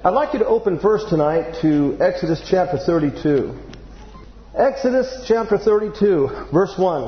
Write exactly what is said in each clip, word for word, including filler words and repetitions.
I'd like you to open first tonight to Exodus chapter thirty-two. Exodus chapter thirty-two, verse one.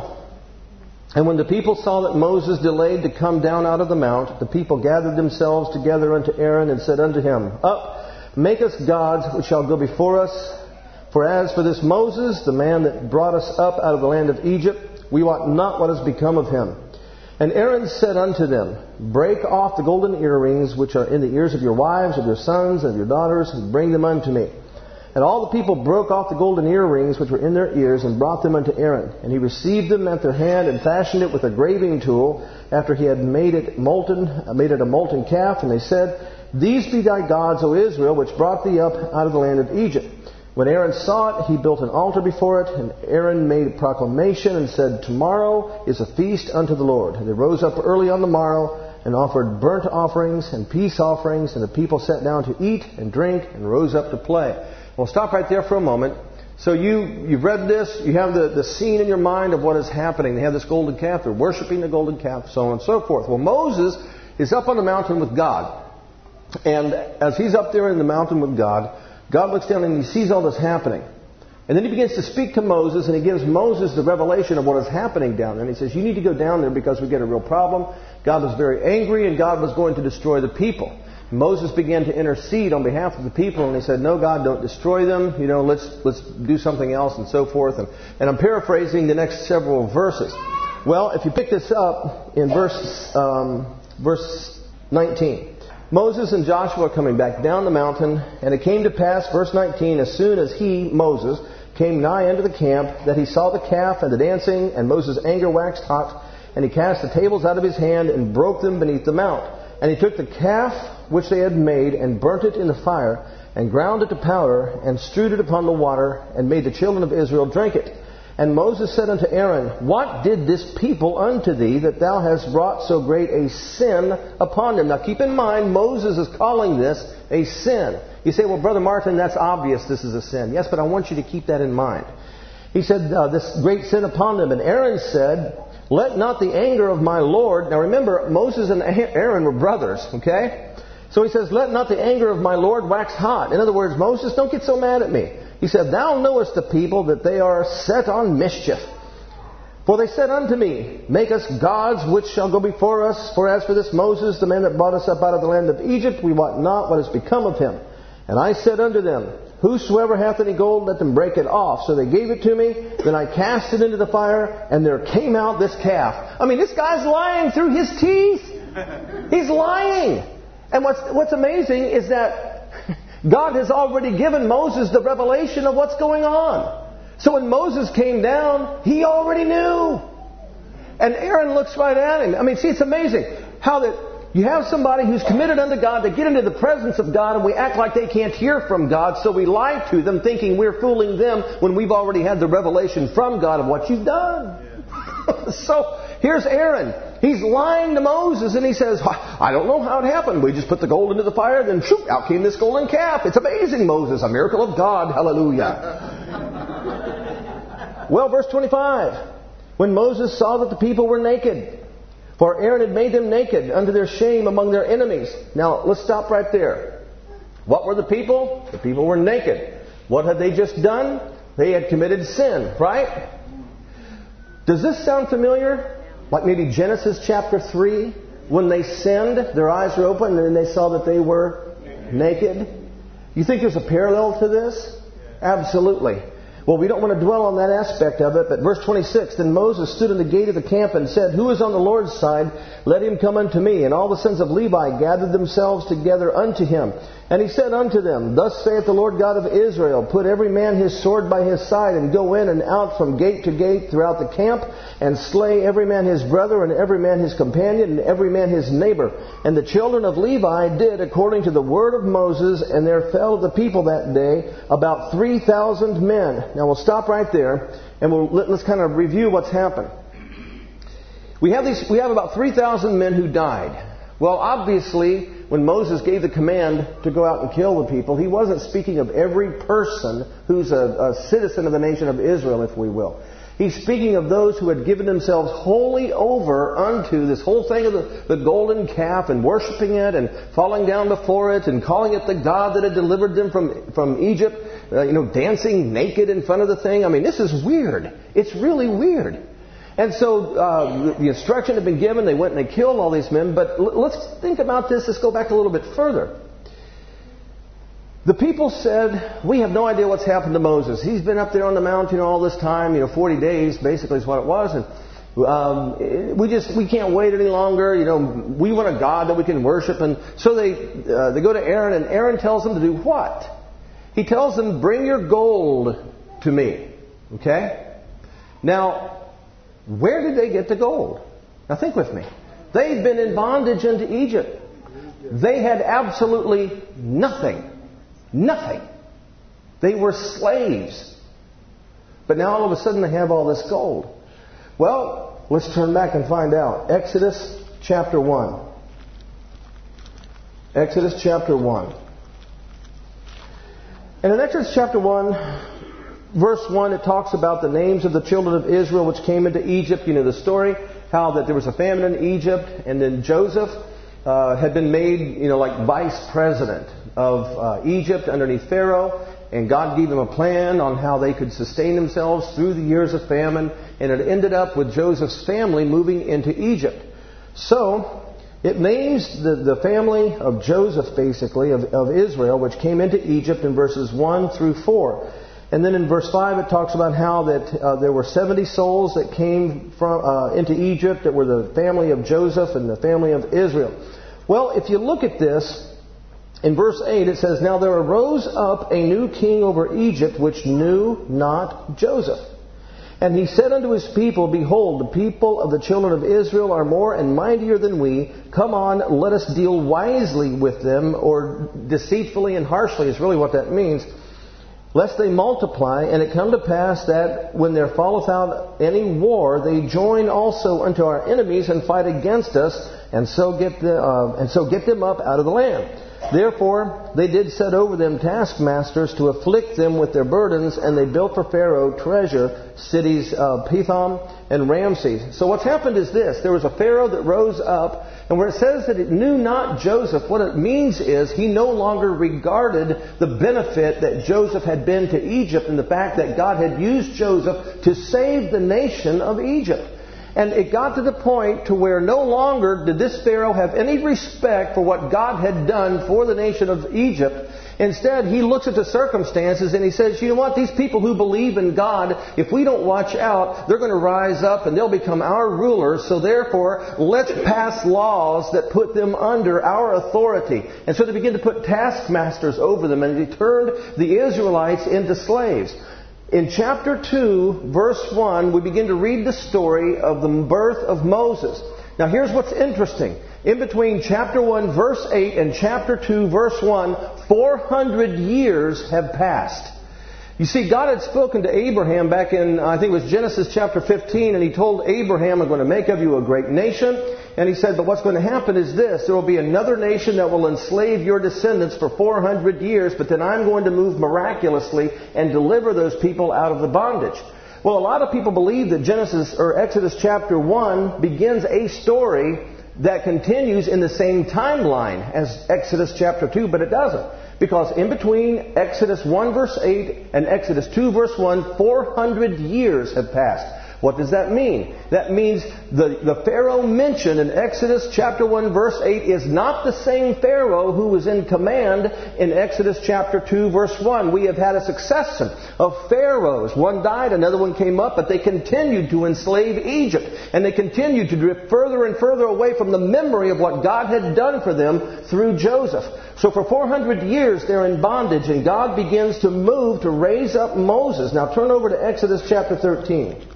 And when the people saw that Moses delayed to come down out of the mount, the people gathered themselves together unto Aaron and said unto him, Up, make us gods which shall go before us. For as for this Moses, the man that brought us up out of the land of Egypt, we wot not what has become of him. And Aaron said unto them, Break off the golden earrings which are in the ears of your wives, of your sons, and of your daughters, and bring them unto me. And all the people broke off the golden earrings which were in their ears, and brought them unto Aaron. And he received them at their hand, and fashioned it with a graving tool, after he had made it molten, made it a molten calf. And they said, These be thy gods, O Israel, which brought thee up out of the land of Egypt. When Aaron saw it, he built an altar before it, and Aaron made a proclamation and said, Tomorrow is a feast unto the Lord. And they rose up early on the morrow and offered burnt offerings and peace offerings, and the people sat down to eat and drink and rose up to play. We'll stop right there for a moment. So you, you've read this, you have the, the scene in your mind of what is happening. They have this golden calf, they're worshiping the golden calf, so on and so forth. Well, Moses is up on the mountain with God. And as he's up there in the mountain with God, God looks down and he sees all this happening. And then he begins to speak to Moses, and he gives Moses the revelation of what is happening down there. And he says, you need to go down there because we get a real problem. God was very angry, and God was going to destroy the people. Moses began to intercede on behalf of the people, and he said, no, God, don't destroy them. You know, let's let's do something else, and so forth. And, and I'm paraphrasing the next several verses. Well, if you pick this up in verse um, verse nineteen. Moses and Joshua are coming back down the mountain, and it came to pass, verse nineteen, as soon as he, Moses, came nigh unto the camp, that he saw the calf and the dancing, and Moses' anger waxed hot, and he cast the tables out of his hand and broke them beneath the mount. And he took the calf which they had made, and burnt it in the fire, and ground it to powder, and strewed it upon the water, and made the children of Israel drink it. And Moses said unto Aaron, What did this people unto thee, that thou hast brought so great a sin upon them? Now keep in mind, Moses is calling this a sin. You say, well, Brother Martin, that's obvious this is a sin. Yes, but I want you to keep that in mind. He said, uh, this great sin upon them. And Aaron said, Let not the anger of my Lord... Now remember, Moses and Aaron were brothers, okay? So he says, Let not the anger of my Lord wax hot. In other words, Moses, don't get so mad at me. He said, Thou knowest the people that they are set on mischief. For they said unto me, Make us gods which shall go before us. For as for this Moses, the man that brought us up out of the land of Egypt, we wot not what has become of him. And I said unto them, Whosoever hath any gold, let them break it off. So they gave it to me. Then I cast it into the fire, and there came out this calf. I mean, this guy's lying through his teeth. He's lying. And what's, what's amazing is that God has already given Moses the revelation of what's going on. So when Moses came down, he already knew. And Aaron looks right at him. I mean, see, it's amazing how that you have somebody who's committed unto God. They get into the presence of God, and we act like they can't hear from God. So we lie to them, thinking we're fooling them when we've already had the revelation from God of what you've done. Yeah. So here's Aaron. He's lying to Moses, and he says, I don't know how it happened. We just put the gold into the fire, then shoot, out came this golden calf. It's amazing, Moses. A miracle of God. Hallelujah. Well, verse twenty-five. When Moses saw that the people were naked, for Aaron had made them naked unto their shame among their enemies. Now, let's stop right there. What were the people? The people were naked. What had they just done? They had committed sin, right? Does this sound familiar? Like maybe Genesis chapter three, when they sinned, their eyes were open and they saw that they were naked. You think there's a parallel to this? Absolutely. Well, we don't want to dwell on that aspect of it, but verse twenty-six, Then Moses stood in the gate of the camp and said, Who is on the Lord's side? Let him come unto me. And all the sons of Levi gathered themselves together unto him. And he said unto them, Thus saith the Lord God of Israel, Put every man his sword by his side, and go in and out from gate to gate throughout the camp, and slay every man his brother, and every man his companion, and every man his neighbor. And the children of Levi did according to the word of Moses, and there fell of the people that day about three thousand men. Now we'll stop right there, and we'll, let's kind of review what's happened. We have these. We have about three thousand men who died. Well, obviously, when Moses gave the command to go out and kill the people, he wasn't speaking of every person who's a, a citizen of the nation of Israel, if we will. He's speaking of those who had given themselves wholly over unto this whole thing of the, the golden calf and worshiping it and falling down before it and calling it the God that had delivered them from, from Egypt, uh, you know, dancing naked in front of the thing. I mean, this is weird. It's really weird. And so uh, the instruction had been given. They went and they killed all these men. But l- let's think about this. Let's go back a little bit further. The people said, we have no idea what's happened to Moses. He's been up there on the mountain all this time, you know, forty days basically is what it was. And um, we just, we can't wait any longer. You know, we want a God that we can worship. And so they, uh, they go to Aaron, and Aaron tells them to do what? He tells them, bring your gold to me. Okay? Now, where did they get the gold? Now think with me. They've been in bondage into Egypt. They had absolutely nothing. Nothing. They were slaves. But now all of a sudden they have all this gold. Well, let's turn back and find out. Exodus chapter one. Exodus chapter one. And in Exodus chapter one, verse one, it talks about the names of the children of Israel which came into Egypt. You know the story, how that there was a famine in Egypt, and then Joseph uh, had been made, you know, like vice president of uh, Egypt underneath Pharaoh, and God gave them a plan on how they could sustain themselves through the years of famine, and it ended up with Joseph's family moving into Egypt. So, it names the, the family of Joseph, basically, of, of Israel, which came into Egypt in verses one through four. And then in verse five it talks about how that uh, there were seventy souls that came from uh, into Egypt that were the family of Joseph and the family of Israel. Well, if you look at this, in verse eight it says, now there arose up a new king over Egypt, which knew not Joseph. And he said unto his people, behold, the people of the children of Israel are more and mightier than we. Come on, let us deal wisely with them, or deceitfully and harshly is really what that means, lest they multiply. And it come to pass that when there falleth out any war, they join also unto our enemies and fight against us, and so get the uh, and so get them up out of the land. Therefore they did set over them taskmasters to afflict them with their burdens, and they built for Pharaoh treasure cities, uh, Pithom and Ramses. So what's happened is this: there was a Pharaoh that rose up, and where it says that it knew not Joseph, what it means is he no longer regarded the benefit that Joseph had been to Egypt, and the fact that God had used Joseph to save the nation of Egypt. And it got to the point to where no longer did this Pharaoh have any respect for what God had done for the nation of Egypt. Instead, he looks at the circumstances and he says, you know what, these people who believe in God, if we don't watch out, they're going to rise up and they'll become our rulers. So therefore, let's pass laws that put them under our authority. And so they begin to put taskmasters over them, and he turned the Israelites into slaves. In chapter two, verse one, we begin to read the story of the birth of Moses. Now here's what's interesting. In between chapter one, verse eight, and chapter two, verse one, four hundred years have passed. You see, God had spoken to Abraham back in, I think it was Genesis chapter fifteen, and He told Abraham, I'm going to make of you a great nation. And He said, but what's going to happen is this: there will be another nation that will enslave your descendants for four hundred years, but then I'm going to move miraculously and deliver those people out of the bondage. Well, a lot of people believe that Genesis or Exodus chapter one begins a story that continues in the same timeline as Exodus chapter two, but it doesn't. Because in between Exodus one verse eight and Exodus two verse one, four hundred years have passed. What does that mean? That means the, the Pharaoh mentioned in Exodus chapter one verse eight is not the same Pharaoh who was in command in Exodus chapter two verse one. We have had a succession of Pharaohs. One died, another one came up, but they continued to enslave Egypt. And they continued to drift further and further away from the memory of what God had done for them through Joseph. So for four hundred years they're in bondage, and God begins to move to raise up Moses. Now turn over to Exodus chapter thirteen.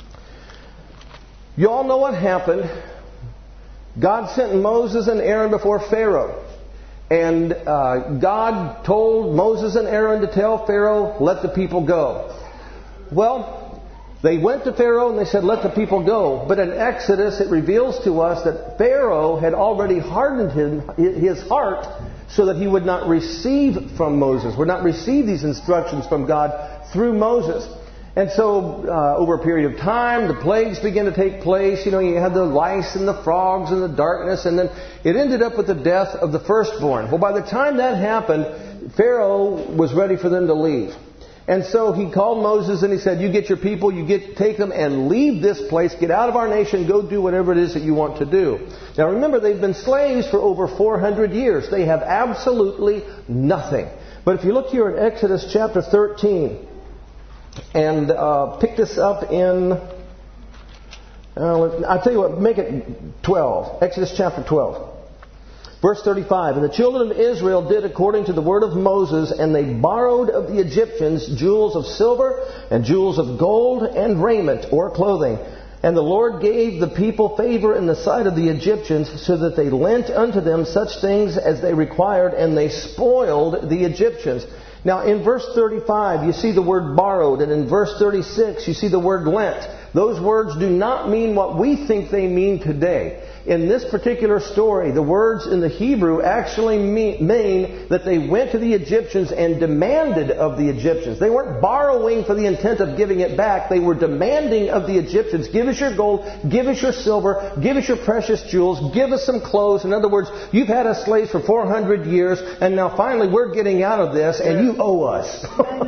You all know what happened. God sent Moses and Aaron before Pharaoh. And uh, God told Moses and Aaron to tell Pharaoh, let the people go. Well, they went to Pharaoh and they said, let the people go. But in Exodus it reveals to us that Pharaoh had already hardened him, his heart so that he would not receive from Moses, would not receive these instructions from God through Moses. And so, uh, over a period of time, the plagues began to take place. You know, you had the lice and the frogs and the darkness, and then it ended up with the death of the firstborn. Well, by the time that happened, Pharaoh was ready for them to leave. And so he called Moses and he said, you get your people, you get take them and leave this place, get out of our nation, go do whatever it is that you want to do. Now remember, they've been slaves for over four hundred years. They have absolutely nothing. But if you look here at Exodus chapter thirteen, and uh, pick this up in, uh, I'll tell you what, make it twelve. Exodus chapter twelve. Verse thirty-five. And the children of Israel did according to the word of Moses, and they borrowed of the Egyptians jewels of silver and jewels of gold and raiment or clothing. And the Lord gave the people favor in the sight of the Egyptians, so that they lent unto them such things as they required, and they spoiled the Egyptians. Now, in verse thirty-five, you see the word borrowed, and in verse thirty-six, you see the word lent. Those words do not mean what we think they mean today. In this particular story, the words in the Hebrew actually mean that they went to the Egyptians and demanded of the Egyptians. They weren't borrowing for the intent of giving it back. They were demanding of the Egyptians, give us your gold, give us your silver, give us your precious jewels, give us some clothes. In other words, you've had us slaves for four hundred years, and now finally we're getting out of this, and you owe us.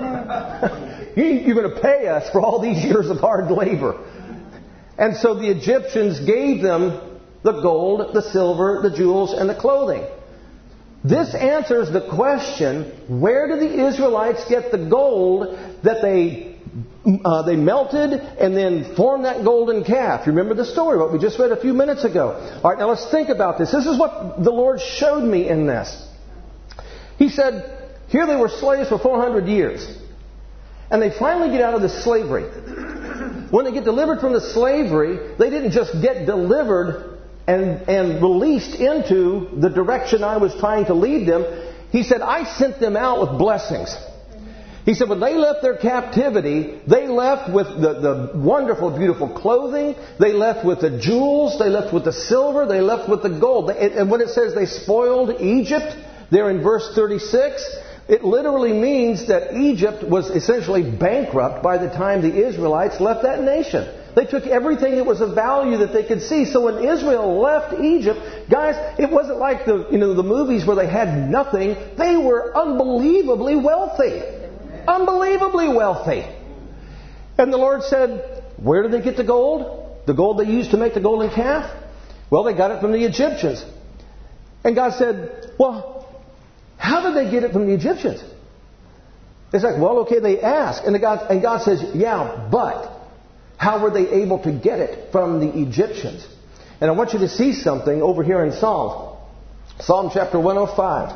You're going to pay us for all these years of hard labor. And so the Egyptians gave them the gold, the silver, the jewels, and the clothing. This answers the question, where do the Israelites get the gold that they uh, they melted and then formed that golden calf? Remember the story, what we just read a few minutes ago. All right, now let's think about this. This is what the Lord showed me in this. He said, here they were slaves for four hundred years. And they finally get out of this slavery. When they get delivered from the slavery, they didn't just get delivered and, and released into the direction I was trying to lead them. He said, I sent them out with blessings. He said, when they left their captivity, they left with the, the wonderful, beautiful clothing. They left with the jewels. They left with the silver. They left with the gold. And when it says they spoiled Egypt, there in verse thirty-six, it literally means that Egypt was essentially bankrupt by the time the Israelites left that nation. They took everything that was of value that they could see. So when Israel left Egypt, guys, it wasn't like the you know the movies where they had nothing. They were unbelievably wealthy. Unbelievably wealthy. And the Lord said, where did they get the gold? The gold they used to make the golden calf? Well, they got it from the Egyptians. And God said, well, how did they get it from the Egyptians? It's like, well, okay, they asked. And, the God, and God says, yeah, but how were they able to get it from the Egyptians? And I want you to see something over here in Psalm. Psalm chapter one oh five.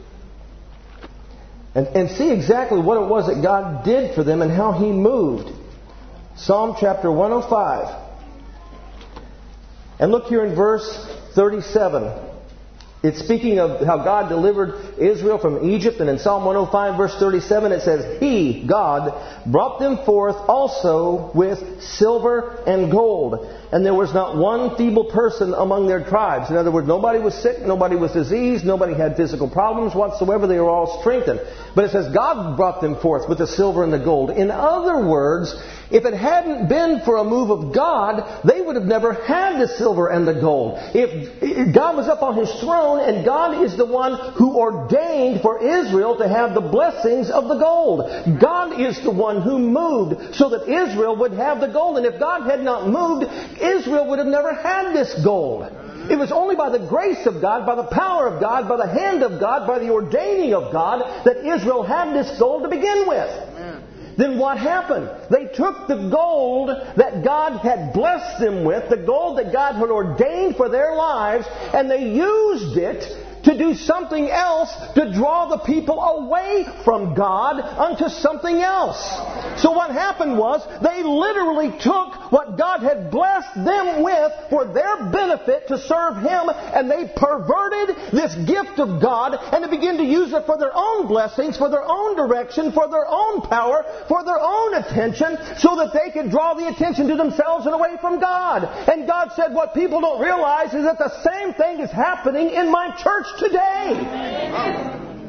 And, and see exactly what it was that God did for them and how He moved. Psalm chapter one oh five. And look here in verse thirty-seven. It's speaking of how God delivered Israel from Egypt. And in Psalm one oh five, verse thirty-seven, it says, He, God, brought them forth also with silver and gold. And there was not one feeble person among their tribes. In other words, nobody was sick, nobody was diseased, nobody had physical problems whatsoever. They were all strengthened. But it says God brought them forth with the silver and the gold. In other words, if it hadn't been for a move of God, they would have never had the silver and the gold. If God was up on His throne, and God is the one who ordained for Israel to have the blessings of the gold. God is the one who moved so that Israel would have the gold. And if God had not moved, Israel would have never had this gold. It was only by the grace of God, by the power of God, by the hand of God, by the ordaining of God, that Israel had this gold to begin with. Then what happened? They took the gold that God had blessed them with, the gold that God had ordained for their lives, and they used it to do something else to draw the people away from God unto something else. So what happened was they literally took what God had blessed them with for their benefit to serve Him, and they perverted this gift of God and they began to use it for their own blessings, for their own direction, for their own power, for their own attention, so that they could draw the attention to themselves and away from God. And God said, what people don't realize is that the same thing is happening in my church today.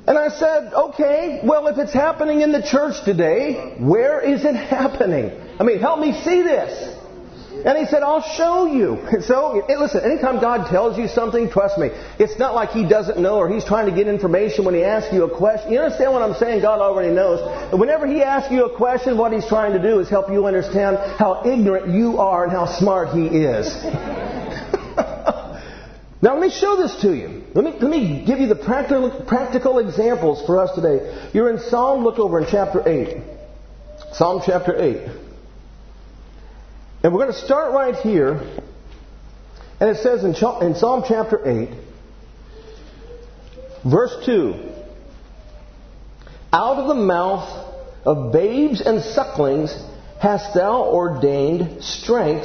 And I said, okay, well, if it's happening in the church today, where is it happening? I mean, help me see this. And he said, I'll show you. And so, listen, anytime God tells you something, trust me, it's not like He doesn't know or He's trying to get information when He asks you a question. You understand what I'm saying? God already knows. But whenever He asks you a question, what He's trying to do is help you understand how ignorant you are and how smart He is. Now, let me show this to you. Let me, let me give you the practical, practical examples for us today. You're in Psalm, look over in chapter eight. Psalm chapter eight. And we're going to start right here. And it says in Psalm chapter eight, verse two, out of the mouth of babes and sucklings hast thou ordained strength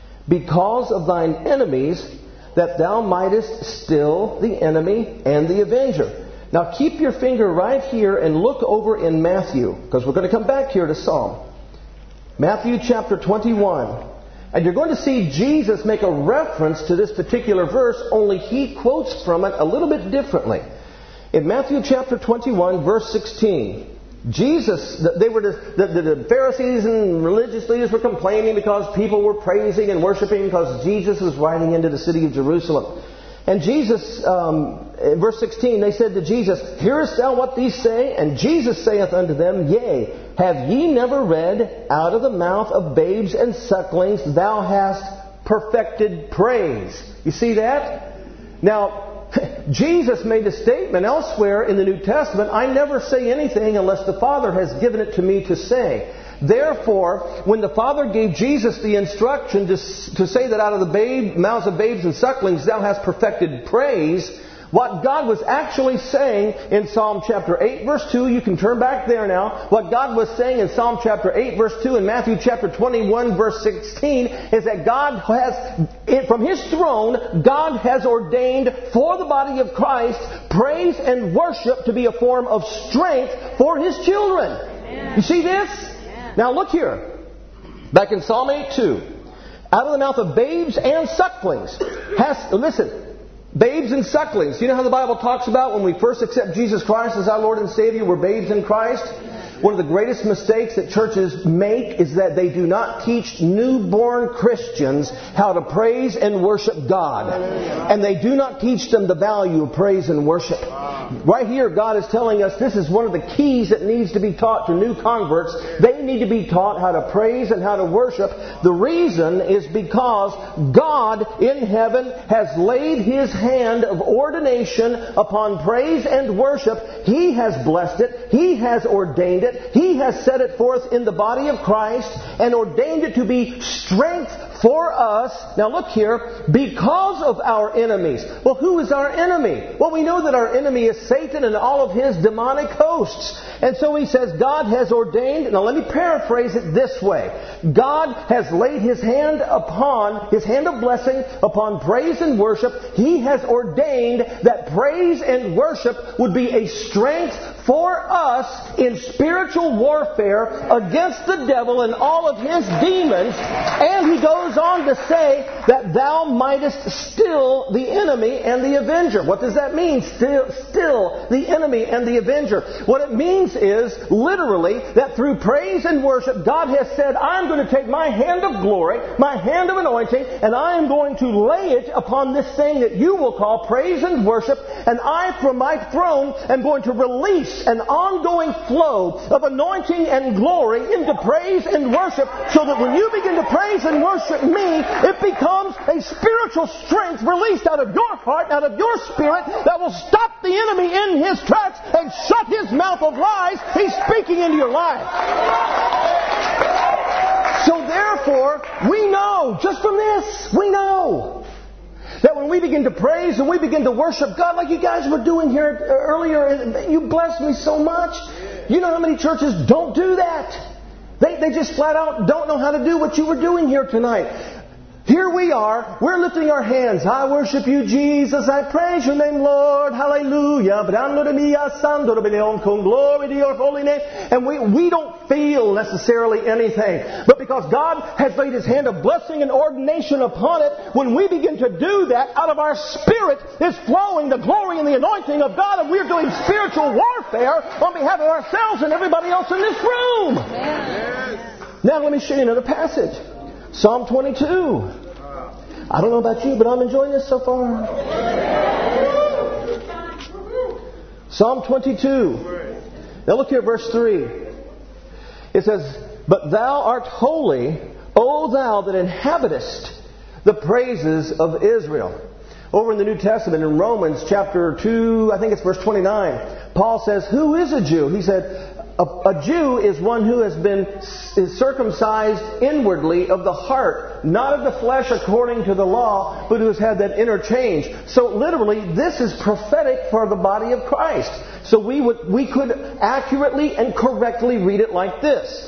because of thine enemies, that thou mightest still the enemy and the avenger. Now keep your finger right here and look over in Matthew, because we're going to come back here to Psalm. Matthew chapter twenty-one. And you're going to see Jesus make a reference to this particular verse, only He quotes from it a little bit differently. In Matthew chapter twenty-one, verse sixteen, Jesus, they were the, the, the Pharisees and religious leaders were complaining because people were praising and worshiping because Jesus was riding into the city of Jerusalem. And Jesus, um, in verse sixteen, they said to Jesus, hearest thou what these say? And Jesus saith unto them, Yea, have ye never read, out of the mouth of babes and sucklings thou hast perfected praise? You see that? Now, Jesus made a statement elsewhere in the New Testament, I never say anything unless the Father has given it to me to say. Therefore, when the Father gave Jesus the instruction to, to say that out of the babe, mouths of babes and sucklings thou hast perfected praise, what God was actually saying in Psalm chapter eight, verse two, you can turn back there now. What God was saying in Psalm chapter eight, verse two, and Matthew chapter twenty-one, verse sixteen, is that God has, from His throne, God has ordained for the body of Christ praise and worship to be a form of strength for His children. Amen. You see this? Yeah. Now look here. Back in Psalm eight two. Out of the mouth of babes and sucklings has, listen, babes and sucklings. You know how the Bible talks about when we first accept Jesus Christ as our Lord and Savior, we're babes in Christ? One of the greatest mistakes that churches make is that they do not teach newborn Christians how to praise and worship God. And they do not teach them the value of praise and worship. Right here, God is telling us this is one of the keys that needs to be taught to new converts. They need to be taught how to praise and how to worship. The reason is because God in heaven has laid His hand of ordination upon praise and worship. He has blessed it. He has ordained it. He has set it forth in the body of Christ and ordained it to be strength for us. Now look here, because of our enemies. Well, who is our enemy? Well, we know that our enemy is Satan and all of his demonic hosts. And so he says God has ordained, now let me paraphrase it this way. God has laid His hand upon, His hand of blessing upon praise and worship. He has ordained that praise and worship would be a strength for us in spiritual warfare against the devil and all of his demons. And he goes on to say that thou mightest still the enemy and the avenger. What does that mean? Still, still the enemy and the avenger. What it means is literally that through praise and worship, God has said, I'm going to take my hand of glory, my hand of anointing, and I am going to lay it upon this thing that you will call praise and worship. And I, from my throne, am going to release an ongoing flow of anointing and glory into praise and worship, so that when you begin to praise and worship me, it becomes a spiritual strength released out of your heart, out of your spirit, that will stop the enemy in his tracks and shut his mouth of lies he's speaking into your life. So therefore, we know, just from this, we know that when we begin to praise and we begin to worship God like you guys were doing here earlier, you blessed me so much. You know how many churches don't do that? They, they just flat out don't know how to do what you were doing here tonight. Here we are, we're lifting our hands. I worship you, Jesus. I praise your name, Lord. Hallelujah. Glory to your holy name. And we, we don't feel necessarily anything. But because God has laid His hand of blessing and ordination upon it, when we begin to do that, out of our spirit is flowing the glory and the anointing of God, and we're doing spiritual warfare on behalf of ourselves and everybody else in this room. Yes. Now let me show you another passage. Psalm twenty-two. I don't know about you, but I'm enjoying this so far. Psalm twenty-two. Now look here at verse three. It says, But thou art holy, O thou that inhabitest the praises of Israel. Over in the New Testament, in Romans chapter two, I think it's verse twenty-nine, Paul says, Who is a Jew? He said, A, a Jew is one who has been is circumcised inwardly of the heart, not of the flesh according to the law, but who has had that inner change. So literally, this is prophetic for the body of Christ. So we would we could accurately and correctly read it like this.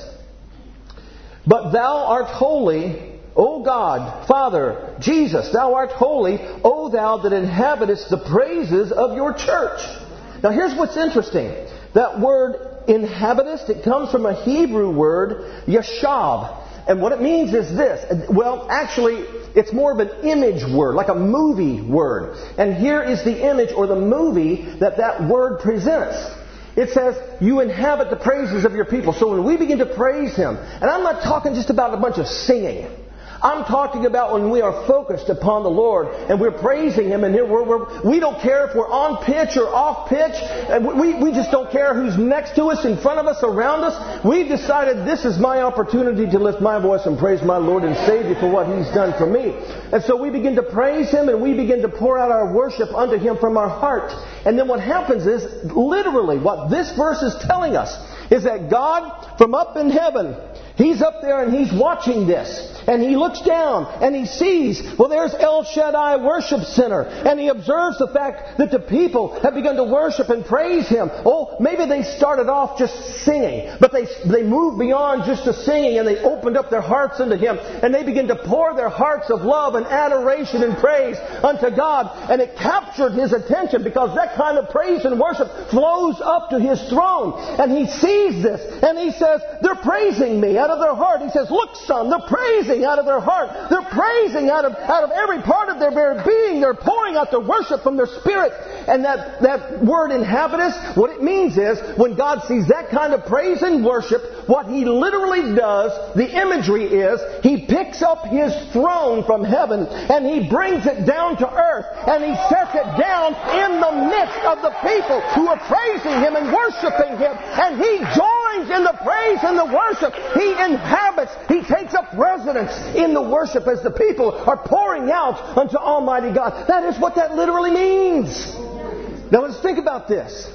But thou art holy, O God, Father, Jesus, thou art holy, O thou that inhabitest the praises of your church. Now here's what's interesting. That word inhabitist, it comes from a Hebrew word, yashav. And what it means is this. Well, actually, it's more of an image word, like a movie word. And here is the image or the movie that that word presents. It says, you inhabit the praises of your people. So when we begin to praise Him, and I'm not talking just about a bunch of singing. I'm talking about when we are focused upon the Lord and we're praising Him, and we're, we're, we don't care if we're on pitch or off pitch. And we, we just don't care who's next to us, in front of us, around us. We've decided this is my opportunity to lift my voice and praise my Lord and Savior for what He's done for me. And so we begin to praise Him and we begin to pour out our worship unto Him from our heart. And then what happens is, literally, what this verse is telling us is that God from up in heaven, He's up there and He's watching this. And He looks down and He sees, well, there's El Shaddai Worship Center. And He observes the fact that the people have begun to worship and praise Him. Oh, maybe they started off just singing, but they they moved beyond just the singing and they opened up their hearts unto Him. And they begin to pour their hearts of love and adoration and praise unto God. And it captured His attention because that kind of praise and worship flows up to His throne. And He sees this and He says, they're praising me out of their heart. He says, look, son, they're praising out of their heart. They're praising out of, out of every part of their very being. They're pouring out their worship from their spirit. And that, that word inhabitist, what it means is, when God sees that kind of praise and worship, what He literally does, the imagery is, He picks up His throne from heaven and He brings it down to earth and He sets it down in the midst of the people who are praising Him and worshiping Him. And He joins in the praise and the worship. He inhabits, He takes up residence in the worship as the people are pouring out unto Almighty God. That is what that literally means. Now let's think about this.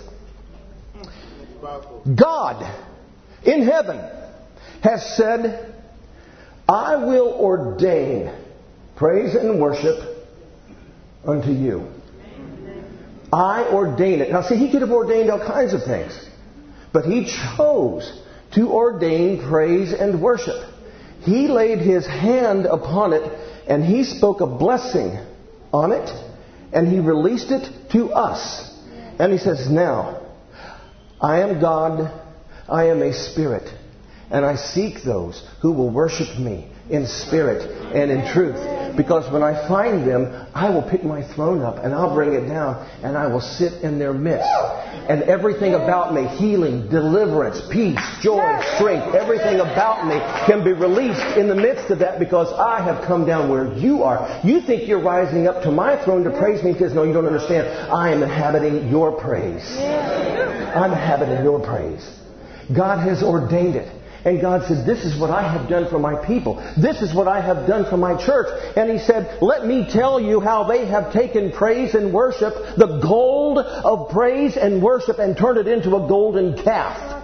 God in heaven has said, I will ordain praise and worship unto you. I ordain it. Now see, He could have ordained all kinds of things, but He chose to ordain praise and worship. He laid His hand upon it and He spoke a blessing on it and He released it to us. And He says, now, I am God, I am a spirit, and I seek those who will worship me in spirit and in truth. Because when I find them, I will pick my throne up and I'll bring it down and I will sit in their midst. And everything about me, healing, deliverance, peace, joy, strength, everything about me can be released in the midst of that because I have come down where you are. You think you're rising up to my throne to praise me. He says, no, you don't understand. I am inhabiting your praise. I'm inhabiting your praise. God has ordained it. And God said, this is what I have done for my people. This is what I have done for my church. And He said, let me tell you how they have taken praise and worship, the gold of praise and worship, and turned it into a golden calf.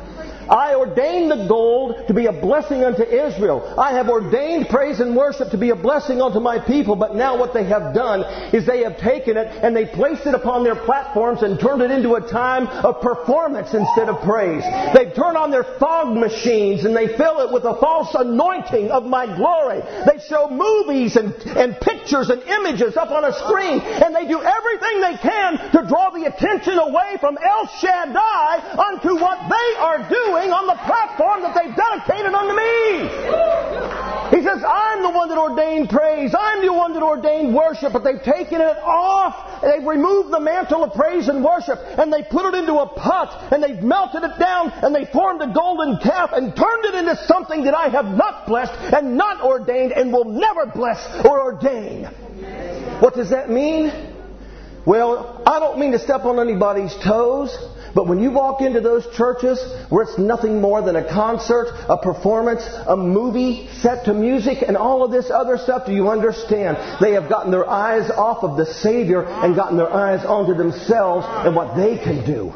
I ordained the gold to be a blessing unto Israel. I have ordained praise and worship to be a blessing unto my people. But now what they have done is they have taken it and they placed it upon their platforms and turned it into a time of performance instead of praise. They've turned on their fog machines and they fill it with a false anointing of my glory. They show movies and, and pictures and images up on a screen, and they do everything they can to draw the attention away from El Shaddai unto what they are doing on the platform that they've dedicated unto me. He says, I'm the one that ordained praise. I'm the one that ordained worship. But they've taken it off. They've removed the mantle of praise and worship. And they put it into a pot. And they've melted it down. And they formed a golden calf and turned it into something that I have not blessed and not ordained and will never bless or ordain. What does that mean? Well, I don't mean to step on anybody's toes. But when you walk into those churches where it's nothing more than a concert, a performance, a movie set to music, and all of this other stuff, do you understand? They have gotten their eyes off of the Savior and gotten their eyes onto themselves and what they can do.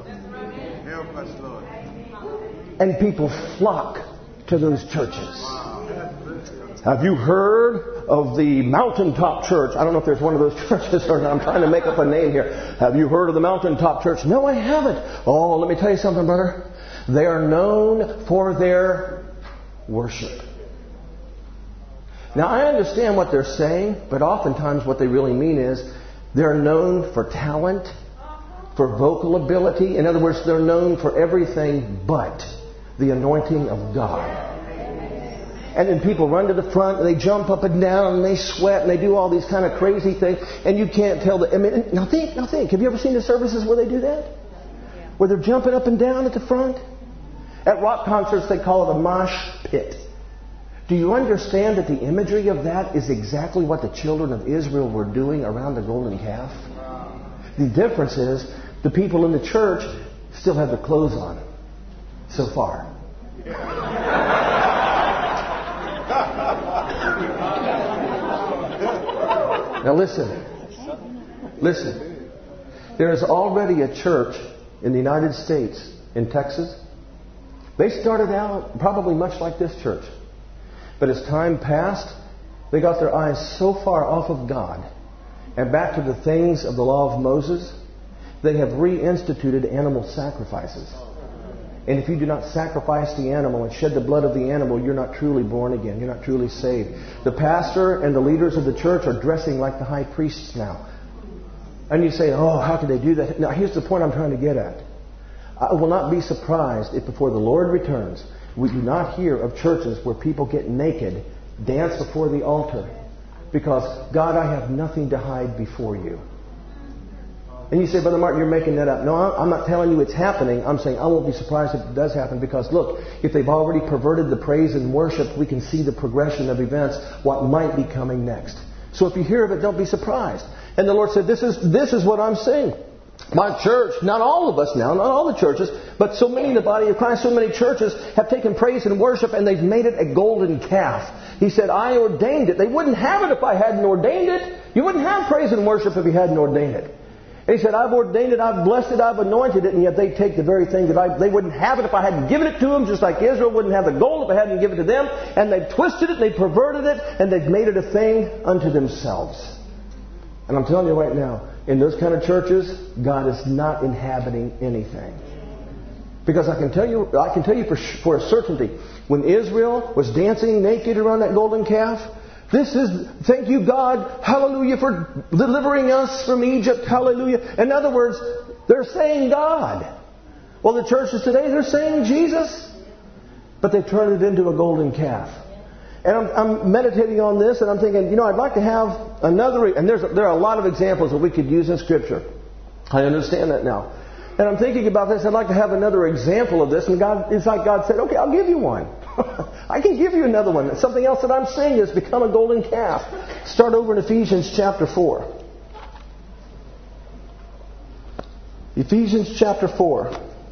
And people flock to those churches. Have you heard of the Mountaintop Church? I don't know if there's one of those churches or not. I'm trying to make up a name here. Have you heard of the Mountaintop Church? No, I haven't. Oh, let me tell you something, brother. They are known for their worship. Now, I understand what they're saying, but oftentimes what they really mean is they're known for talent, for vocal ability. In other words, they're known for everything but the anointing of God. And then people run to the front and they jump up and down and they sweat and they do all these kind of crazy things. And you can't tell the... I mean, now think, now think. Have you ever seen the services where they do that? Where they're jumping up and down at the front? At rock concerts they call it a mosh pit. Do you understand that the imagery of that is exactly what the children of Israel were doing around the golden calf? The difference is the people in the church still have their clothes on. So far. Now listen, listen. There is already a church in the United States, in Texas. They started out probably much like this church. But as time passed, they got their eyes so far off of God and back to the things of the law of Moses, they have reinstituted animal sacrifices. And if you do not sacrifice the animal and shed the blood of the animal, you're not truly born again. You're not truly saved. The pastor and the leaders of the church are dressing like the high priests now. And you say, oh, how could they do that? Now, here's the point I'm trying to get at. I will not be surprised if before the Lord returns, we do not hear of churches where people get naked, dance before the altar. Because, God, I have nothing to hide before you. And you say, Brother Martin, you're making that up. No, I'm not telling you it's happening. I'm saying I won't be surprised if it does happen because, look, if they've already perverted the praise and worship, we can see the progression of events, what might be coming next. So if you hear of it, don't be surprised. And the Lord said, this is this is what I'm saying. My church, not all of us now, not all the churches, but so many in the body of Christ, so many churches have taken praise and worship and they've made it a golden calf. He said, I ordained it. They wouldn't have it if I hadn't ordained it. You wouldn't have praise and worship if you hadn't ordained it. He said, I've ordained it, I've blessed it, I've anointed it, and yet they take the very thing that I... They wouldn't have it if I hadn't given it to them, just like Israel wouldn't have the gold if I hadn't given it to them. And they've twisted it, they've perverted it, and they've made it a thing unto themselves. And I'm telling you right now, in those kind of churches, God is not inhabiting anything. Because I can tell you, I can tell you for, for a certainty, when Israel was dancing naked around that golden calf, this is, thank you God, hallelujah, for delivering us from Egypt, hallelujah. In other words, they're saying God. Well, the churches today, they're saying Jesus. But they've turned it into a golden calf. And I'm, I'm meditating on this and I'm thinking, you know, I'd like to have another, and there's there are a lot of examples that we could use in Scripture. I understand that now. And I'm thinking about this, I'd like to have another example of this. And God, it's like God said, okay, I'll give you one. I can give you another one. Something else that I'm saying is become a golden calf. Start over in Ephesians chapter four. Ephesians chapter four.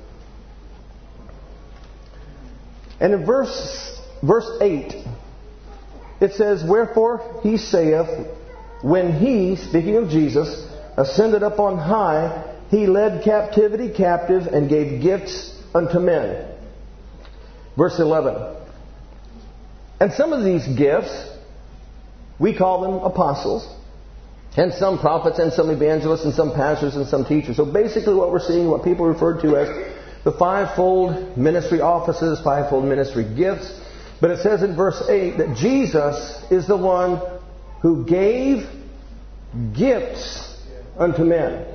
And in verse, verse eight, it says, wherefore he saith, when he, speaking of Jesus, ascended up on high, he led captivity captive and gave gifts unto men. Verse eleven. And some of these gifts, we call them apostles, and some prophets, and some evangelists, and some pastors, and some teachers. So basically what we're seeing, what people refer to as the fivefold ministry offices, fivefold ministry gifts. But it says in verse eight that Jesus is the one who gave gifts unto men.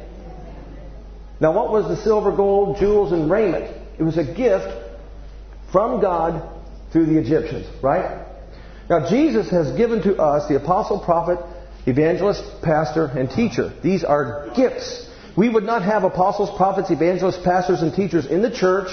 Now what was the silver, gold, jewels, and raiment? It was a gift from God through the Egyptians, right? Now Jesus has given to us the apostle, prophet, evangelist, pastor, and teacher. These are gifts. We would not have apostles, prophets, evangelists, pastors, and teachers in the church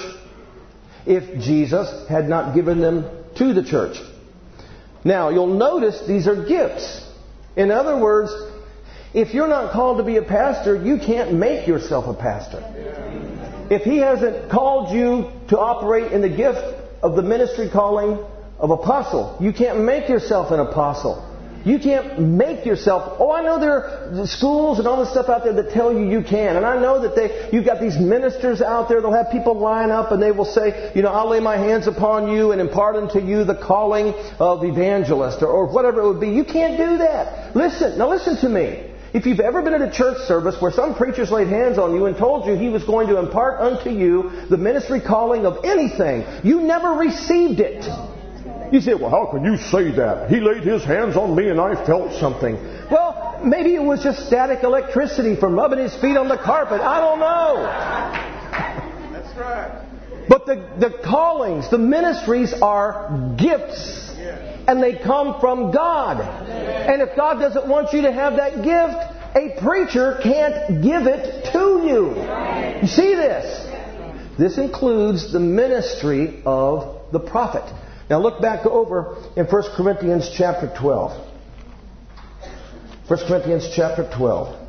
if Jesus had not given them to the church. Now, you'll notice these are gifts. In other words, if you're not called to be a pastor, you can't make yourself a pastor. If He hasn't called you to operate in the gift of the ministry calling of apostle, you can't make yourself an apostle. You can't make yourself... Oh, I know there are schools and all this stuff out there that tell you you can. And I know that they, you've got these ministers out there. They'll have people line up and they will say, you know, I'll lay my hands upon you and impart unto you the calling of evangelist or, or whatever it would be. You can't do that. Listen. Now listen to me. If you've ever been at a church service where some preachers laid hands on you and told you he was going to impart unto you the ministry calling of anything, you never received it. You say, well, how can you say that? He laid his hands on me and I felt something. Well, maybe it was just static electricity from rubbing his feet on the carpet. I don't know. That's right. But the, the callings, the ministries are gifts. And they come from God. And if God doesn't want you to have that gift, a preacher can't give it to you. You see this? This includes the ministry of the prophet. Now look back over in First Corinthians chapter twelve. First Corinthians chapter twelve.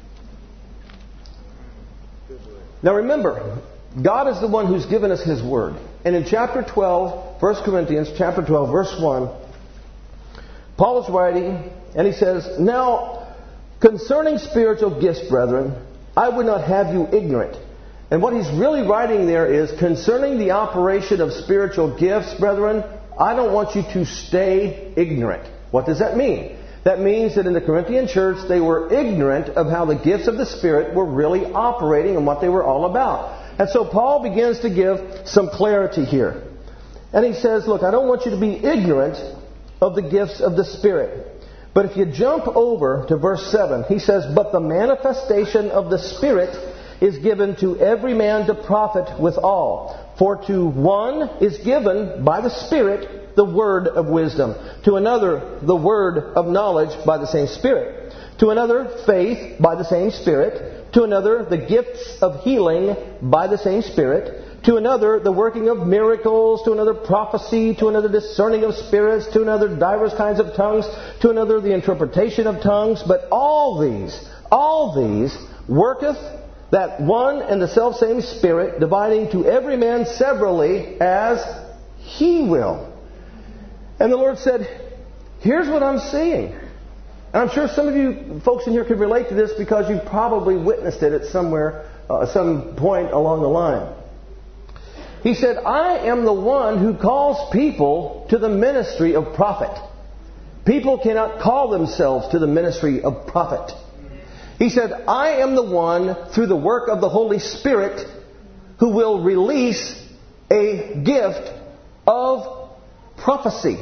Now remember, God is the one who's given us His Word. And in chapter twelve, First Corinthians chapter twelve, verse one, Paul is writing, and he says, Now, concerning spiritual gifts, brethren, I would not have you ignorant. And what he's really writing there is, concerning the operation of spiritual gifts, brethren, I don't want you to stay ignorant. What does that mean? That means that in the Corinthian church, they were ignorant of how the gifts of the Spirit were really operating and what they were all about. And so Paul begins to give some clarity here. And he says, look, I don't want you to be ignorant of the gifts of the Spirit. But if you jump over to verse seven, he says, But the manifestation of the Spirit is given to every man to profit withal. For to one is given by the Spirit the word of wisdom, to another the word of knowledge by the same Spirit, to another faith by the same Spirit, to another the gifts of healing by the same Spirit, to another the working of miracles, to another prophecy, to another discerning of spirits, to another divers kinds of tongues, to another the interpretation of tongues. But all these, all these worketh that one and the selfsame Spirit, dividing to every man severally as He will. And the Lord said, here's what I'm seeing. And I'm sure some of you folks in here could relate to this because you've probably witnessed it at somewhere, uh, some point along the line. He said, I am the one who calls people to the ministry of prophet. People cannot call themselves to the ministry of prophet. He said, I am the one, through the work of the Holy Spirit, who will release a gift of prophecy.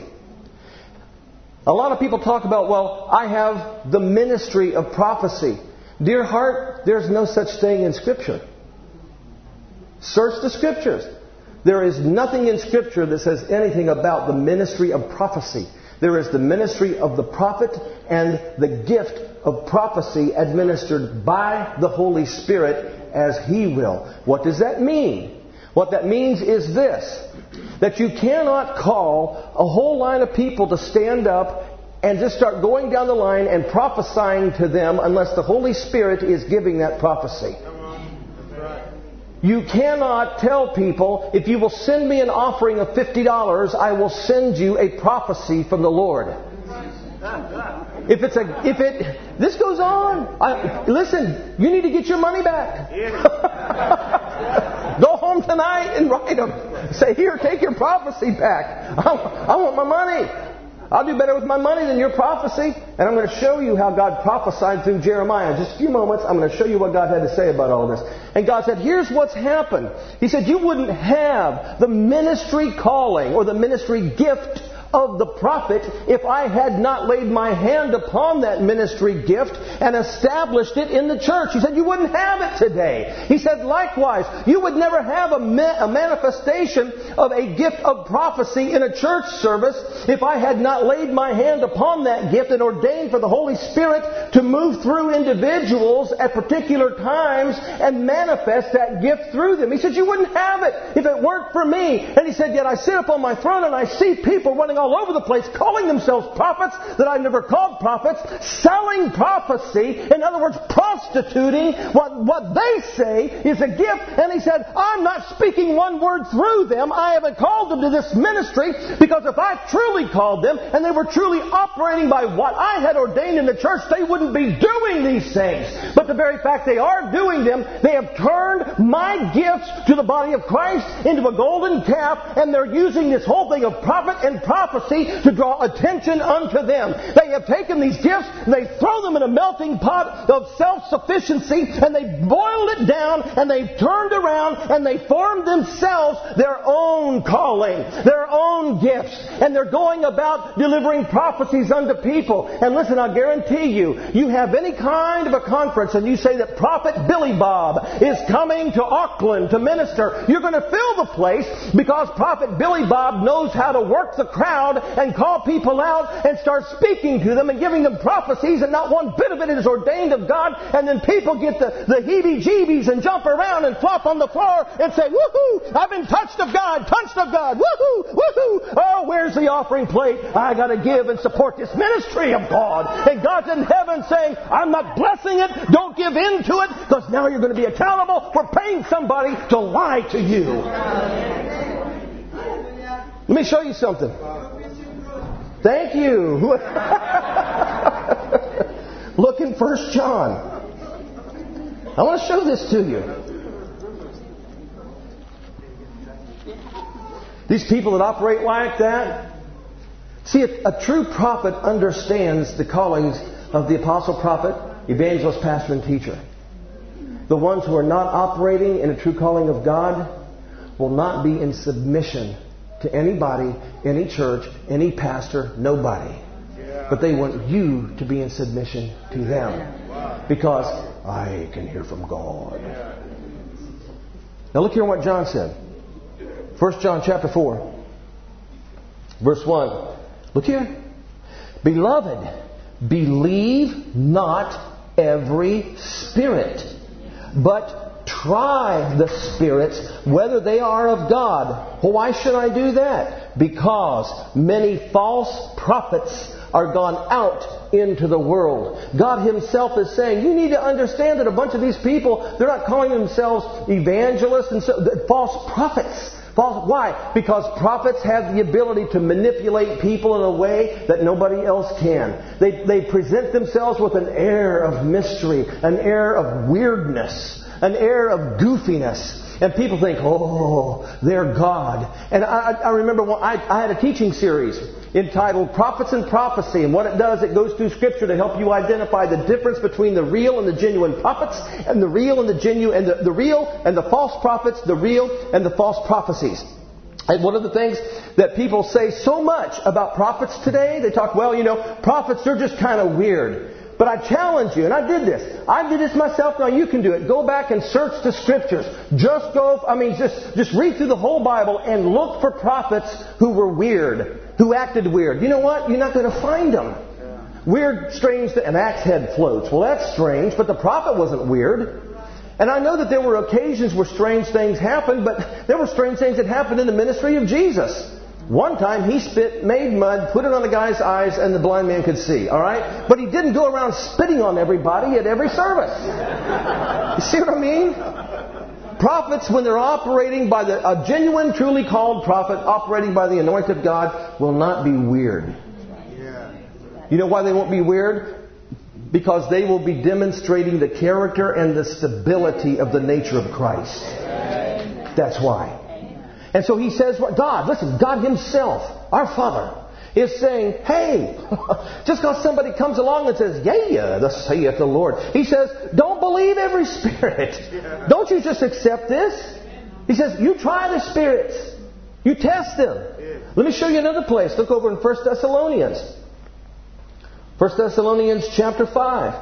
A lot of people talk about, well, I have the ministry of prophecy. Dear heart, there's no such thing in Scripture. Search the Scriptures. There is nothing in Scripture that says anything about the ministry of prophecy. There is the ministry of the prophet and the gift of prophecy administered by the Holy Spirit as He will. What does that mean? What that means is this, that you cannot call a whole line of people to stand up and just start going down the line and prophesying to them unless the Holy Spirit is giving that prophecy. You cannot tell people, if you will send me an offering of fifty dollars, I will send you a prophecy from the Lord. If it's a, if it, this goes on. I, listen, you need to get your money back. Go home home tonight and write them. Say, here, take your prophecy back. I, I want my money. I'll do better with my money than your prophecy. And I'm going to show you how God prophesied through Jeremiah. In just a few moments, I'm going to show you what God had to say about all this. And God said, here's what's happened. He said, you wouldn't have the ministry calling or the ministry gift of the prophet if I had not laid my hand upon that ministry gift and established it in the church. He said, you wouldn't have it today. He said, likewise, you would never have a, ma- a manifestation of a gift of prophecy in a church service if I had not laid my hand upon that gift and ordained for the Holy Spirit to move through individuals at particular times and manifest that gift through them. He said, you wouldn't have it if it weren't for me. And he said, yet I sit up on my throne and I see people running all over the place, calling themselves prophets that I've never called prophets, selling prophecy, in other words, prostituting what, what they say is a gift. And he said, I'm not speaking one word through them. I haven't called them to this ministry, because if I truly called them and they were truly operating by what I had ordained in the church, they wouldn't be doing these things. But the very fact they are doing them, they have turned my gifts to the body of Christ into a golden calf, and they're using this whole thing of prophet and prophecy to draw attention unto them. They have taken these gifts and they throw them in a melting pot of self-sufficiency, and they boiled it down, and they've turned around and they formed themselves their own calling, their own gifts, and they're going about delivering prophecies unto people. And listen, I guarantee you, you have any kind of a conference and you say that Prophet Billy Bob is coming to Auckland to minister, you're going to fill the place, because Prophet Billy Bob knows how to work the crowd and call people out and start speaking to them and giving them prophecies, and not one bit of it is ordained of God. And then people get the, the heebie-jeebies and jump around and flop on the floor and say, woohoo, I've been touched of God, touched of God, woohoo, woohoo. Oh, where's the offering plate? I got to give and support this ministry of God. And God's in heaven saying, I'm not blessing it, don't give in to it, because now you're going to be accountable for paying somebody to lie to you. Let me show you something. Thank you. Look in First John. I want to show this to you. These people that operate like that. See, a, a true prophet understands the callings of the apostle, prophet, evangelist, pastor, and teacher. The ones who are not operating in a true calling of God will not be in submission to anybody, any church, any pastor, nobody. But they want you to be in submission to them, because I can hear from God. Now look here what John said. First John chapter four, verse one. Look here. Beloved, believe not every spirit, but try the spirits whether they are of God. Well, why should I do that? Because many false prophets are gone out into the world. God Himself is saying, you need to understand that a bunch of these people, they're not calling themselves evangelists and so, false prophets. False, why? Because prophets have the ability to manipulate people in a way that nobody else can. They, they present themselves with an air of mystery, an air of weirdness, an air of goofiness. And people think, oh, they're God. And I, I remember when I, I had a teaching series entitled Prophets and Prophecy. And what it does, it goes through Scripture to help you identify the difference between the real and the genuine prophets, and the real and the genuine, and the, the real and the false prophets, the real and the false prophecies. And one of the things that people say so much about prophets today, they talk, well, you know, prophets, they're just kind of weird. But I challenge you, and I did this. I did this myself. Now you can do it. Go back and search the Scriptures. Just go, I mean, just, just read through the whole Bible and look for prophets who were weird, who acted weird. You know what? You're not going to find them. Weird, strange, an axe head floats. Well, that's strange, but the prophet wasn't weird. And I know that there were occasions where strange things happened, but there were strange things that happened in the ministry of Jesus. One time he spit, made mud, put it on a guy's eyes, and the blind man could see. All right? But he didn't go around spitting on everybody at every service. You see what I mean? Prophets, when they're operating by the, a genuine, truly called prophet, operating by the anointing of God, will not be weird. You know why they won't be weird? Because they will be demonstrating the character and the stability of the nature of Christ. That's why. And so he says, God, listen, God himself, our Father, is saying, hey, just because somebody comes along and says, yeah, thus saith the Lord. He says, don't believe every spirit. Don't you just accept this. He says, you try the spirits. You test them. Let me show you another place. Look over in First Thessalonians. First Thessalonians chapter five.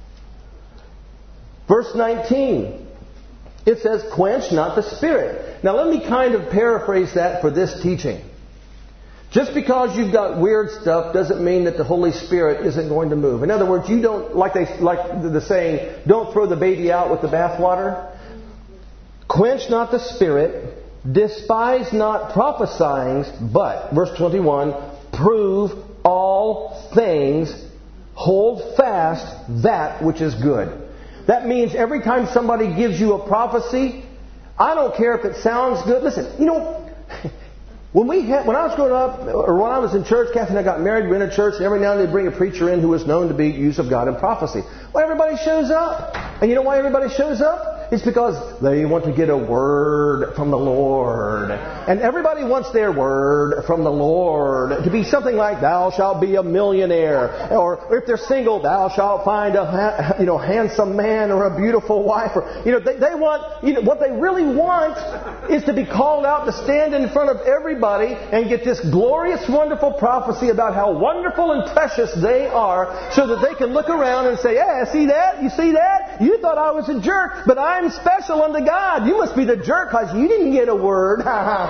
Verse nineteen. It says, quench not the spirit. Now let me kind of paraphrase that for this teaching. Just because you've got weird stuff doesn't mean that the Holy Spirit isn't going to move. In other words, you don't, like they, like the saying, don't throw the baby out with the bathwater. Quench not the spirit, despise not prophesying, but, verse twenty-one, prove all things, hold fast that which is good. That means every time somebody gives you a prophecy, I don't care if it sounds good. Listen, you know, when we had, when I was growing up, or when I was in church, Kathy and I got married, we were in a church, and every now and then they'd bring a preacher in who was known to be used of God in prophecy. Well, everybody shows up. And you know why everybody shows up? It's because they want to get a word from the Lord. And everybody wants their word from the Lord to be something like, thou shalt be a millionaire. Or if they're single, thou shalt find a you know handsome man or a beautiful wife. Or, you know, they, they want, you know, what they really want is to be called out to stand in front of everybody and get this glorious, wonderful prophecy about how wonderful and precious they are, so that they can look around and say, yeah, see that? You see that? You thought I was a jerk, but I'm special unto God. You must be the jerk because you didn't get a word.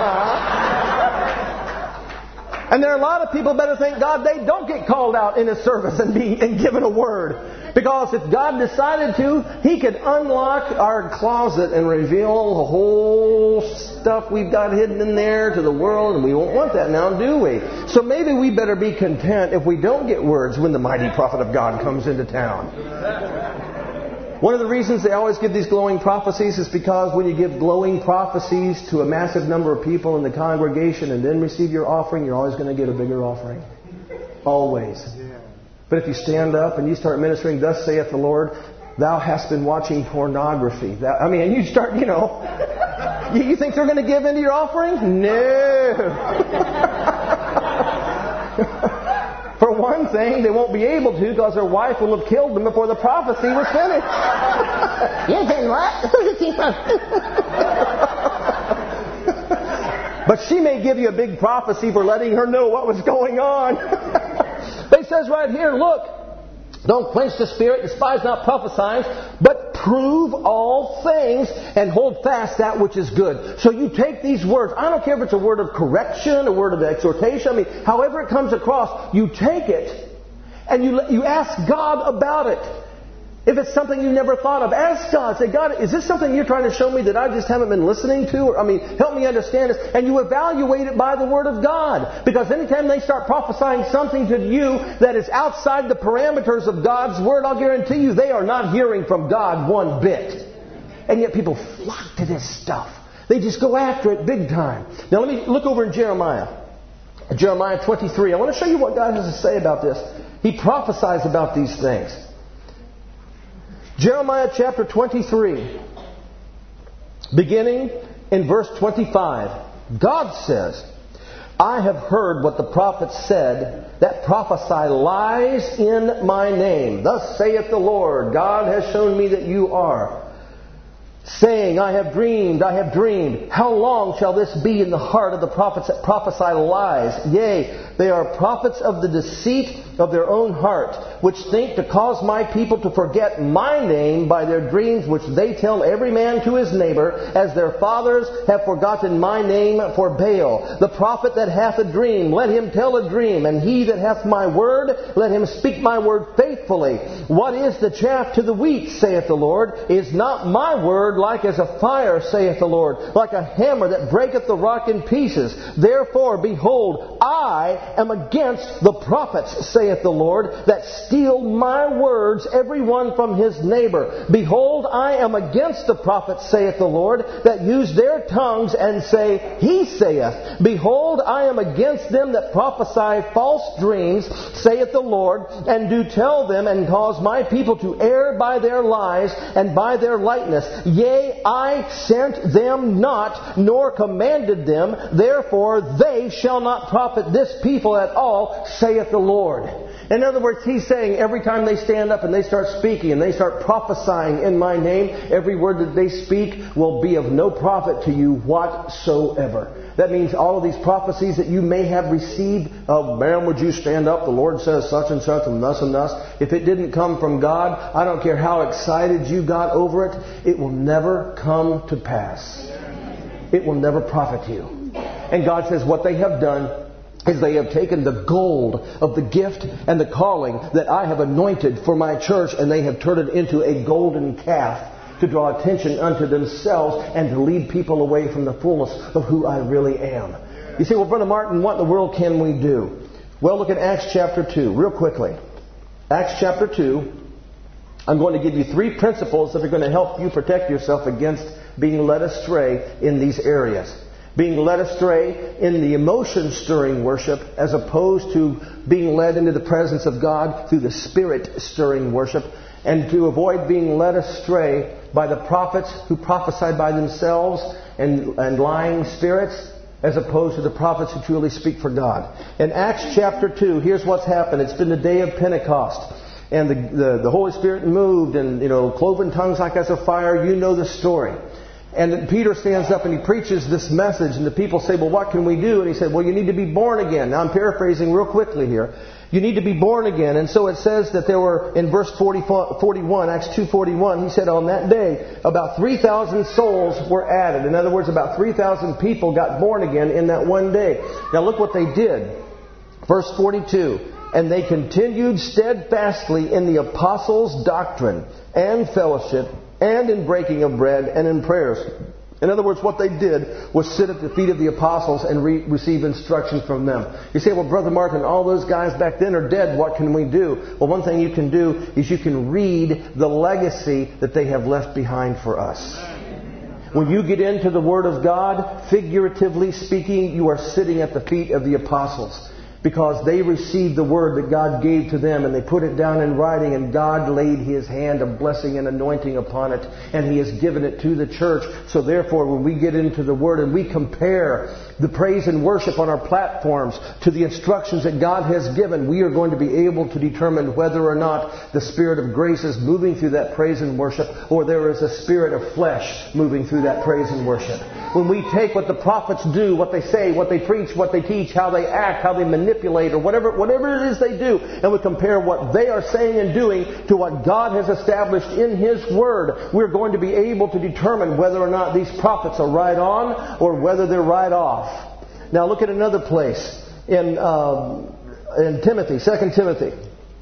And there are a lot of people better thank God they don't get called out in a service and be and given a word. Because if God decided to, He could unlock our closet and reveal the whole stuff we've got hidden in there to the world, and we won't want that now, do we? So maybe we better be content if we don't get words when the mighty prophet of God comes into town. One of the reasons they always give these glowing prophecies is because when you give glowing prophecies to a massive number of people in the congregation and then receive your offering, you're always going to get a bigger offering. Always. But if you stand up and you start ministering, thus saith the Lord, thou hast been watching pornography. That, I mean, and you start, you know, you, you think they're going to give into your offering? No. For one thing, they won't be able to because their wife will have killed them before the prophecy was finished. You said what? But she may give you a big prophecy for letting her know what was going on. But it says right here, look, don't quench the spirit, despise not prophesying, but prove all things and hold fast that which is good. So you take these words. I don't care if it's a word of correction, a word of exhortation. I mean, however it comes across, you take it and you you ask God about it. If it's something you never thought of, ask God. Say, God, is this something you're trying to show me that I just haven't been listening to? Or, I mean, help me understand this. And you evaluate it by the Word of God. Because anytime they start prophesying something to you that is outside the parameters of God's Word, I'll guarantee you they are not hearing from God one bit. And yet people flock to this stuff. They just go after it big time. Now let me look over in Jeremiah. Jeremiah twenty-three. I want to show you what God has to say about this. He prophesies about these things. Jeremiah chapter twenty-three, beginning in verse twenty-five. God says, I have heard what the prophets said that prophesy lies in my name. Thus saith the Lord, God has shown me that you are. Saying, I have dreamed, I have dreamed. How long shall this be in the heart of the prophets that prophesy lies? Yea, they are prophets of the deceit of their own heart, which think to cause my people to forget my name by their dreams, which they tell every man to his neighbor, as their fathers have forgotten my name for Baal. The prophet that hath a dream, let him tell a dream, and he that hath my word, let him speak my word faithfully. What is the chaff to the wheat, saith the Lord? Is not my word like as a fire, saith the Lord, like a hammer that breaketh the rock in pieces? Therefore, behold, I am against the prophets, saith saith the Lord, that steal my words, every one from his neighbor. Behold, I am against the prophets, saith the Lord, that use their tongues and say, He saith. Behold, I am against them that prophesy false dreams, saith the Lord, and do tell them, and cause my people to err by their lies and by their lightness. Yea, I sent them not, nor commanded them. Therefore they shall not profit this people at all, saith the Lord. In other words, he's saying every time they stand up and they start speaking and they start prophesying in my name, every word that they speak will be of no profit to you whatsoever. That means all of these prophecies that you may have received, oh man, would you stand up? The Lord says such and such and thus and thus. If it didn't come from God, I don't care how excited you got over it, it will never come to pass. It will never profit you. And God says what they have done is they have taken the gold of the gift and the calling that I have anointed for my church, and they have turned it into a golden calf to draw attention unto themselves and to lead people away from the fullness of who I really am. You say, well, Brother Martin, what in the world can we do? Well, look at Acts chapter two, real quickly. Acts chapter two, I'm going to give you three principles that are going to help you protect yourself against being led astray in these areas. Being led astray in the emotion-stirring worship as opposed to being led into the presence of God through the Spirit-stirring worship, and to avoid being led astray by the prophets who prophesy by themselves and, and lying spirits, as opposed to the prophets who truly speak for God. In Acts chapter two, here's what's happened. It's been the day of Pentecost. And the, the, the Holy Spirit moved, and, you know, cloven tongues like as a fire. You know the story. And Peter stands up and he preaches this message, and the people say, well, what can we do? And he said, well, you need to be born again. Now I'm paraphrasing real quickly here. You need to be born again. And so it says that there were, in verse forty, forty-one, Acts two forty-one, he said on that day, about three thousand souls were added. In other words, about three thousand people got born again in that one day. Now look what they did. Verse forty-two, and they continued steadfastly in the apostles' doctrine and fellowship, and in breaking of bread, and in prayers. In other words, what they did was sit at the feet of the apostles and re- receive instruction from them. You say, well, Brother Martin, all those guys back then are dead. What can we do? Well, one thing you can do is you can read the legacy that they have left behind for us. When you get into the Word of God, figuratively speaking, you are sitting at the feet of the apostles. Because they received the word that God gave to them, and they put it down in writing, and God laid His hand of blessing and anointing upon it, and He has given it to the church. So therefore, when we get into the Word and we compare the praise and worship on our platforms to the instructions that God has given, we are going to be able to determine whether or not the Spirit of grace is moving through that praise and worship, or there is a spirit of flesh moving through that praise and worship. When we take what the prophets do, what they say, what they preach, what they teach, how they act, how they manipulate, manipulate or whatever whatever it is they do, and we compare what they are saying and doing to what God has established in His Word, we're going to be able to determine whether or not these prophets are right on or whether they're right off. Now look at another place in um, in Timothy, Second Timothy.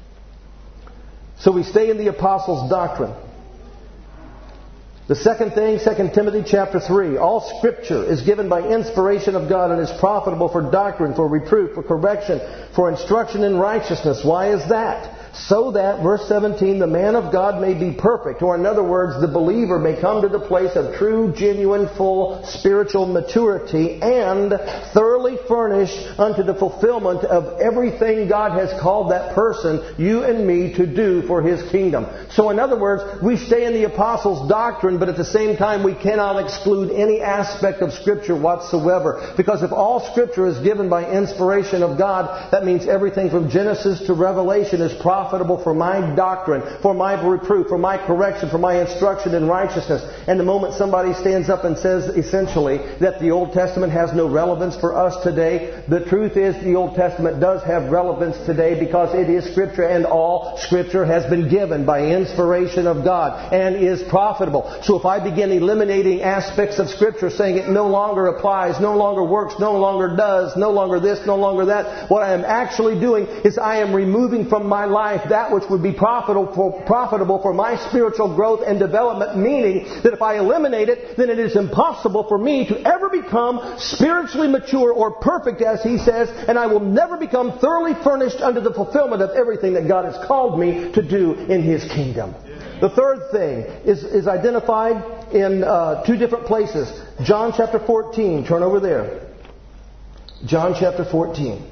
So we stay in the apostles' doctrine. The second thing, Second Timothy chapter three. All Scripture is given by inspiration of God and is profitable for doctrine, for reproof, for correction, for instruction in righteousness. Why is that? So that, verse seventeen, the man of God may be perfect. Or in other words, the believer may come to the place of true, genuine, full spiritual maturity and thoroughly furnished unto the fulfillment of everything God has called that person, you and me, to do for His kingdom. So in other words, we stay in the apostles' doctrine, but at the same time we cannot exclude any aspect of Scripture whatsoever. Because if all Scripture is given by inspiration of God, that means everything from Genesis to Revelation is profitable for my doctrine, for my reproof, for my correction, for my instruction in righteousness. And the moment somebody stands up and says essentially that the Old Testament has no relevance for us today, the truth is the Old Testament does have relevance today, because it is Scripture, and all Scripture has been given by inspiration of God and is profitable. So if I begin eliminating aspects of Scripture, saying it no longer applies, no longer works, no longer does, no longer this, no longer that, what I am actually doing is I am removing from my life life that which would be profitable for, profitable for my spiritual growth and development, meaning that if I eliminate it, then it is impossible for me to ever become spiritually mature or perfect, as He says, and I will never become thoroughly furnished unto the fulfillment of everything that God has called me to do in His kingdom. The third thing is, is identified in uh, two different places. John chapter fourteen. Turn over there. John chapter fourteen.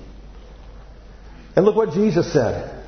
And look what Jesus said.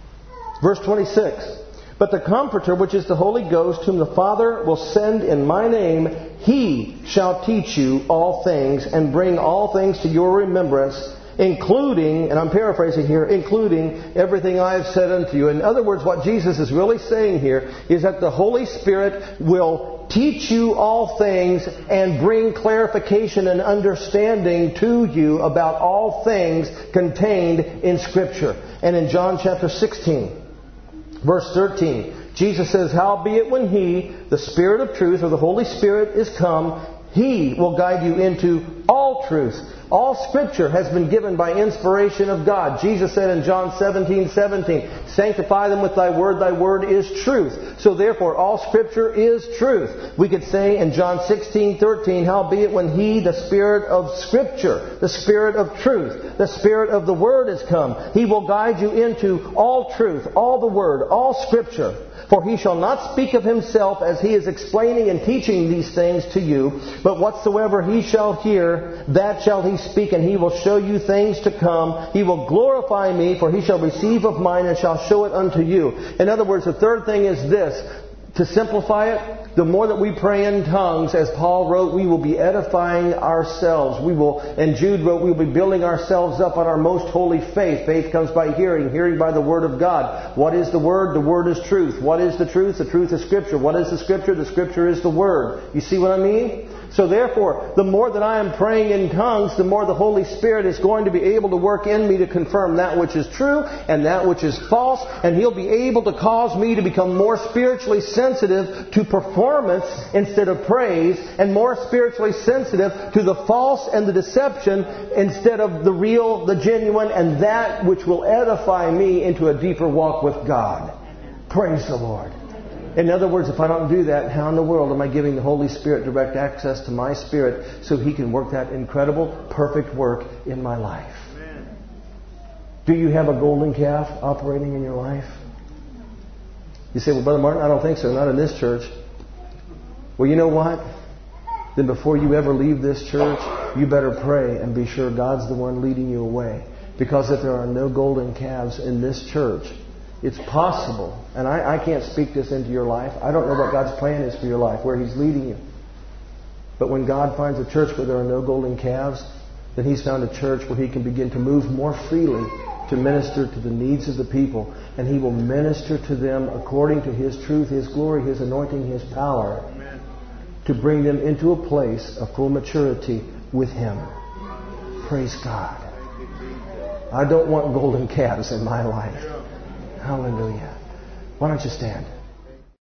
Verse twenty-six. But the Comforter, which is the Holy Ghost, whom the Father will send in my name, He shall teach you all things and bring all things to your remembrance, including, and I'm paraphrasing here, including everything I have said unto you. In other words, what Jesus is really saying here is that the Holy Spirit will teach you all things and bring clarification and understanding to you about all things contained in Scripture. And in John chapter sixteen, verse thirteen, Jesus says, Howbeit when He, the Spirit of truth, or the Holy Spirit, is come, He will guide you into all truth. All Scripture has been given by inspiration of God. Jesus said in John seventeen seventeen, Sanctify them with Thy word, Thy word is truth. So therefore, all Scripture is truth. We could say in John sixteen thirteen, Howbeit when He, the Spirit of Scripture, the Spirit of truth, the Spirit of the Word is come, He will guide you into all truth, all the Word, all Scripture. For He shall not speak of Himself as He is explaining and teaching these things to you, but whatsoever He shall hear, that shall He speak, and He will show you things to come. He will glorify Me, for He shall receive of mine and shall show it unto you. In other words, the third thing is this. To simplify it, the more that we pray in tongues, as Paul wrote, we will be edifying ourselves. We will, and Jude wrote, we will be building ourselves up on our most holy faith. Faith comes by hearing, hearing by the Word of God. What is the Word? The Word is truth. What is the truth? The truth is Scripture. What is the Scripture? The Scripture is the Word. You see what I mean? So therefore, the more that I am praying in tongues, the more the Holy Spirit is going to be able to work in me to confirm that which is true and that which is false. And He'll be able to cause me to become more spiritually sensitive to performance instead of praise, and more spiritually sensitive to the false and the deception instead of the real, the genuine, and that which will edify me into a deeper walk with God. Praise the Lord. In other words, if I don't do that, how in the world am I giving the Holy Spirit direct access to my spirit so He can work that incredible, perfect work in my life? Amen. Do you have a golden calf operating in your life? You say, well, Brother Martin, I don't think so. Not in this church. Well, you know what? Then before you ever leave this church, you better pray and be sure God's the one leading you away. Because if there are no golden calves in this church, it's possible, and I, I can't speak this into your life. I don't know what God's plan is for your life, where He's leading you. But when God finds a church where there are no golden calves, then He's found a church where He can begin to move more freely to minister to the needs of the people. And He will minister to them according to His truth, His glory, His anointing, His power, Amen, to bring them into a place of full maturity with Him. Praise God. I don't want golden calves in my life. Hallelujah. Why don't you stand?